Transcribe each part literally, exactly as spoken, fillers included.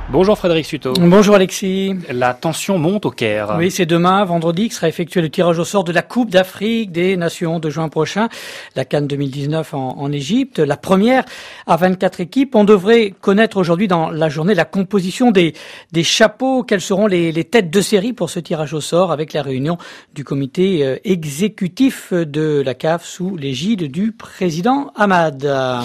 Bonjour Frédéric Suto. Bonjour Alexis. La tension monte au Caire. Oui, c'est demain, vendredi, que sera effectué le tirage au sort de la Coupe d'Afrique des Nations de juin prochain. La CAN deux mille dix-neuf en, en Égypte. La première à vingt-quatre équipes. On devrait connaître aujourd'hui dans la journée la composition des, des chapeaux. Quelles seront les, les têtes de série pour ce tirage au sort avec la réunion du comité euh, exécutif de la C A F sous l'égide du président Hamad.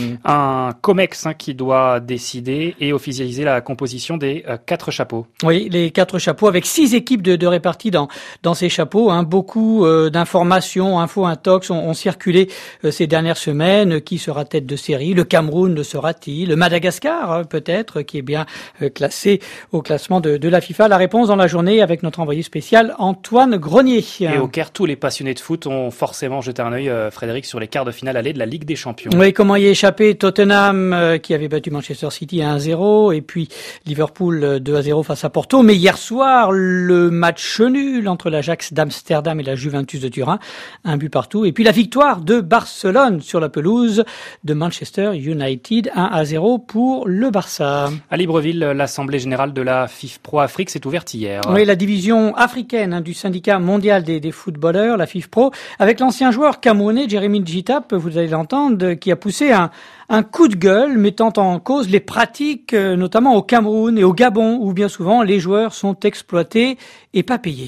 Un COMEX hein, qui doit décider et officialiser la composition des euh, quatre chapeaux. Oui, les quatre chapeaux avec six équipes de, de réparties dans dans ces chapeaux. Hein. Beaucoup euh, d'informations, infos, intox ont, ont circulé euh, ces dernières semaines. Qui sera tête de série? Le Cameroun le sera-t-il? Le Madagascar hein, peut-être, qui est bien euh, classé au classement de, de la FIFA. La réponse dans la journée avec notre envoyé spécial Antoine Grenier. Et au Caire, tous les passionnés de foot ont forcément jeté un œil, euh, Frédéric, sur les quarts de finale aller de la Ligue des Champions. Oui, comment y échapper? Tottenham euh, qui avait battu Manchester City à un zéro et puis Liverpool deux à zéro face à Porto. Mais hier soir, le match nul entre l'Ajax d'Amsterdam et la Juventus de Turin, un but partout. Et puis la victoire de Barcelone sur la pelouse de Manchester United, un à zéro pour le Barça. À Libreville, l'Assemblée générale de la FIFPro Afrique s'est ouverte hier. Oui, la division africaine hein, du syndicat mondial des, des footballeurs, la FIFPro, avec l'ancien joueur camerounais Jérémy Djitap, vous allez l'entendre, qui a poussé un Un coup de gueule mettant en cause les pratiques, notamment au Cameroun et au Gabon, où bien souvent les joueurs sont exploités et pas payés.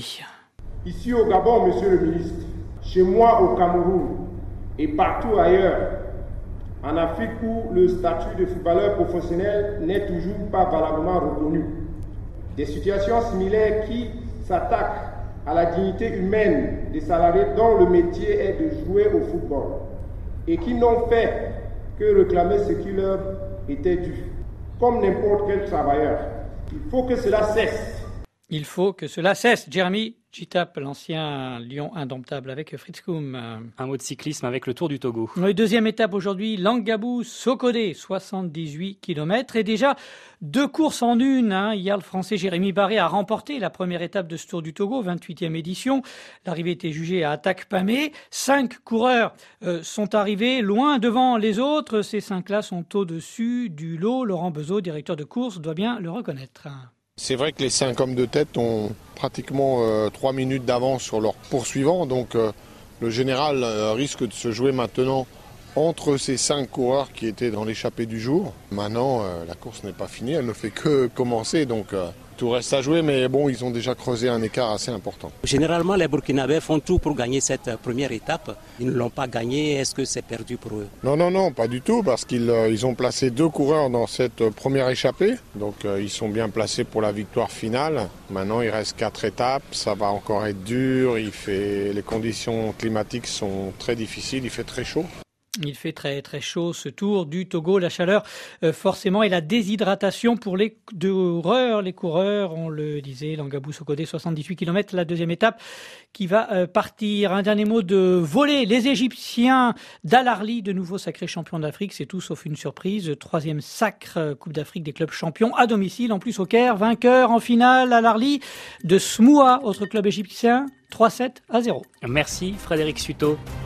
Ici au Gabon, monsieur le ministre, chez moi au Cameroun et partout ailleurs, en Afrique où le statut de footballeur professionnel n'est toujours pas valablement reconnu. Des situations similaires qui s'attaquent à la dignité humaine des salariés dont le métier est de jouer au football et qui n'ont fait que réclamer ce qui leur était dû, comme n'importe quel travailleur. Il faut que cela cesse. Il faut que cela cesse. Jérémy Djitap, l'ancien lion indomptable avec Fritz Koum. Un mot de cyclisme avec le Tour du Togo. Oui, deuxième étape aujourd'hui, Langabou-Sokodé, soixante-dix-huit kilomètres. Et déjà, deux courses en une. Hein. Hier, le Français Jérémy Barré a remporté la première étape de ce Tour du Togo, vingt-huitième édition. L'arrivée était jugée à Attaque-Pamé. Cinq coureurs euh, sont arrivés loin devant les autres. Ces cinq-là sont au-dessus du lot. Laurent Bezeau, directeur de course, doit bien le reconnaître. C'est vrai que les cinq hommes de tête ont pratiquement euh, trois minutes d'avance sur leurs poursuivants, donc euh, le général euh, risque de se jouer maintenant entre ces cinq coureurs qui étaient dans l'échappée du jour. Maintenant, euh, la course n'est pas finie, elle ne fait que commencer, donc euh, tout reste à jouer, mais bon, ils ont déjà creusé un écart assez important. Généralement, les Burkinabés font tout pour gagner cette première étape. Ils ne l'ont pas gagnée, est-ce que c'est perdu pour eux? Non, non, non, pas du tout, parce qu'ils euh, ils ont placé deux coureurs dans cette euh, première échappée, donc euh, ils sont bien placés pour la victoire finale. Maintenant, il reste quatre étapes, ça va encore être dur, il fait... les conditions climatiques sont très difficiles, il fait très chaud. Il fait très très chaud ce Tour du Togo, la chaleur euh, forcément et la déshydratation pour les coureurs. Les coureurs, on le disait, Langabou-Sokodé, soixante-dix-huit kilomètres, la deuxième étape qui va euh, partir. Un dernier mot de volley. Les Égyptiens d'Al Ahly, de nouveau sacrés champions d'Afrique, c'est tout sauf une surprise. Troisième sacre euh, Coupe d'Afrique des clubs champions à domicile, en plus au Caire, vainqueur en finale Al Ahly de Smoua, autre club égyptien, trois sept à zéro. Merci Frédéric Suto.